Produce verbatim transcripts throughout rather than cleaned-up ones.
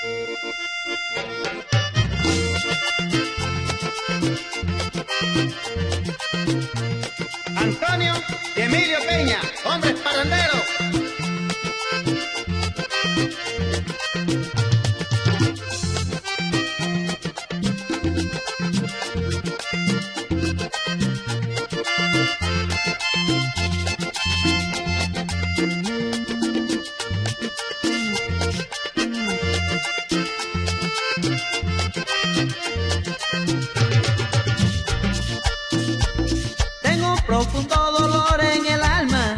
Antonio y Emilio Peña, hombres parranderos. Profundo dolor en el alma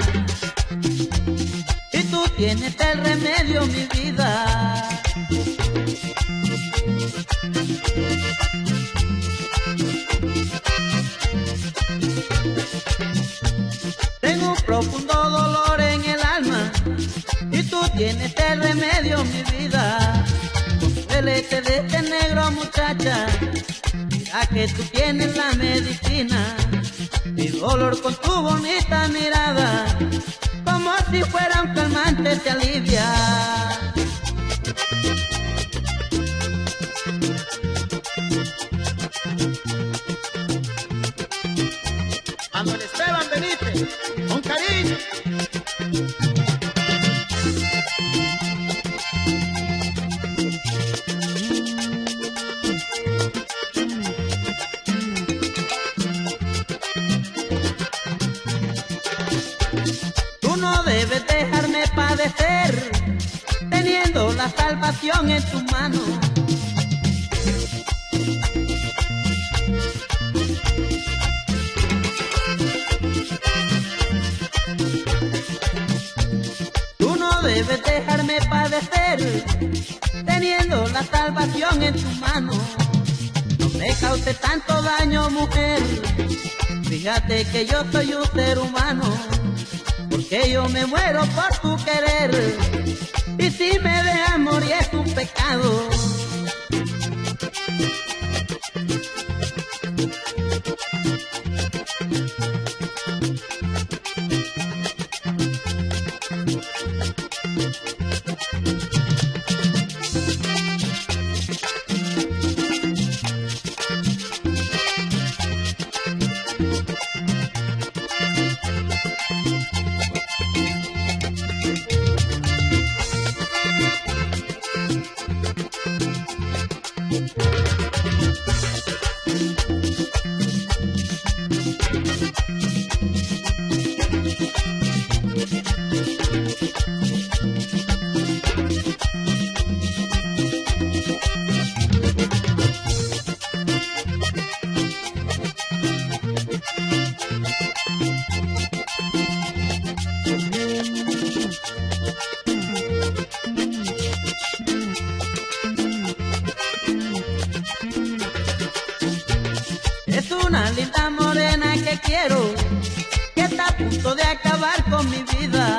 y tú tienes el remedio, mi vida. Tengo un profundo dolor en el alma y tú tienes el remedio, mi vida. Consuélete de este negro, muchacha, mira que tú tienes la medicina. Mi dolor con tu bonita mirada, como si fuera un calmante, te alivia. Manuel Esteban Benítez, con cariño. No debes dejarme padecer, teniendo la salvación en tu mano. Tú no debes dejarme padecer, teniendo la salvación en tu mano. No me cause tanto daño, mujer, fíjate que yo soy un ser humano. Porque yo me muero por tu querer, y si me dejas morir es un pecado. Es una linda morena que quiero, que está a punto de acabar con mi vida.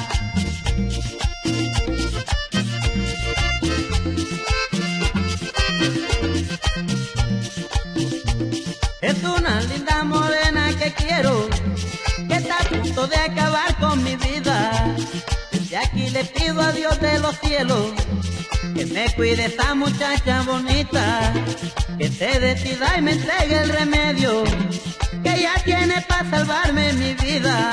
Es una linda morena que quiero, que está a punto de acabar con mi vida. Desde aquí le pido a Dios de los cielos que me cuide esta muchacha bonita, que se decida y me entregue el remedio que ella tiene para salvarme mi vida.